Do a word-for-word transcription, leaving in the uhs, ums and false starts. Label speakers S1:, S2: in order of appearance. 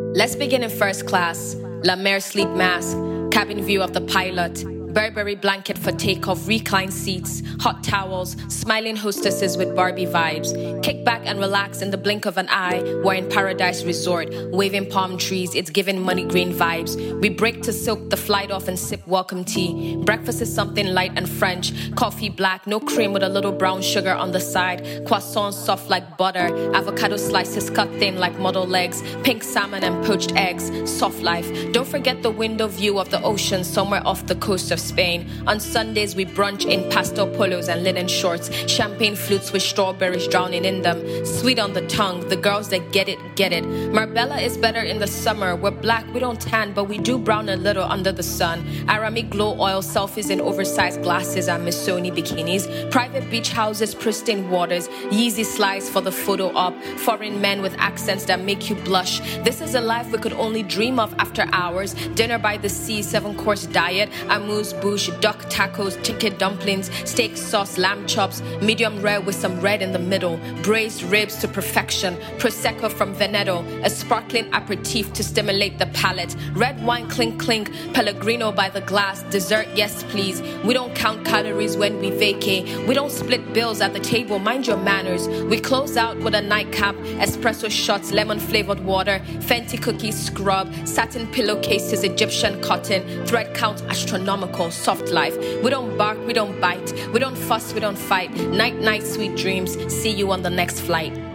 S1: Let's begin in first class. La Mer sleep mask, cabin view of the pilot, Burberry blanket for takeoff, reclined seats, hot towels, smiling hostesses with Barbie vibes. Kick back and relax in the blink of an eye. We're in Paradise Resort, waving palm trees, it's giving money green vibes. We break to silk the flight off and sip welcome tea. Breakfast is something light and French, coffee black, no cream with a little brown sugar on the side. Croissants soft like butter, avocado slices cut thin like model legs, pink salmon and poached eggs, soft life. Don't forget the window view of the ocean somewhere off the coast of Spain. On Sundays we brunch in pastel polos and linen shorts, champagne flutes with strawberries drowning in them. Sweet on the tongue, the girls that get it, get it. Marbella is better in the summer. We're black, we don't tan, but we do brown a little under the sun. Aramid glow oil, selfies in oversized glasses and Missoni bikinis. Private beach houses, pristine waters. Yeezy slides for the photo op. Foreign men with accents that make you blush. This is a life we could only dream of after hours. Dinner by the sea, seven course diet. Amuse bouche, duck tacos, chicken dumplings, steak sauce, lamb chops, medium rare with some red in the middle, braised ribs to perfection, prosecco from Veneto, a sparkling aperitif to stimulate the palate, red wine clink clink, Pellegrino by the glass, dessert yes please. We don't count calories when we vacay, we don't split bills at the table, mind your manners. We close out with a nightcap, espresso shots, lemon flavored water, Fenty cookies scrub, satin pillowcases, Egyptian cotton, thread count astronomical. Soft life. We don't bark, we don't bite. We don't fuss, we don't fight. Night, night, sweet dreams. See you on the next flight.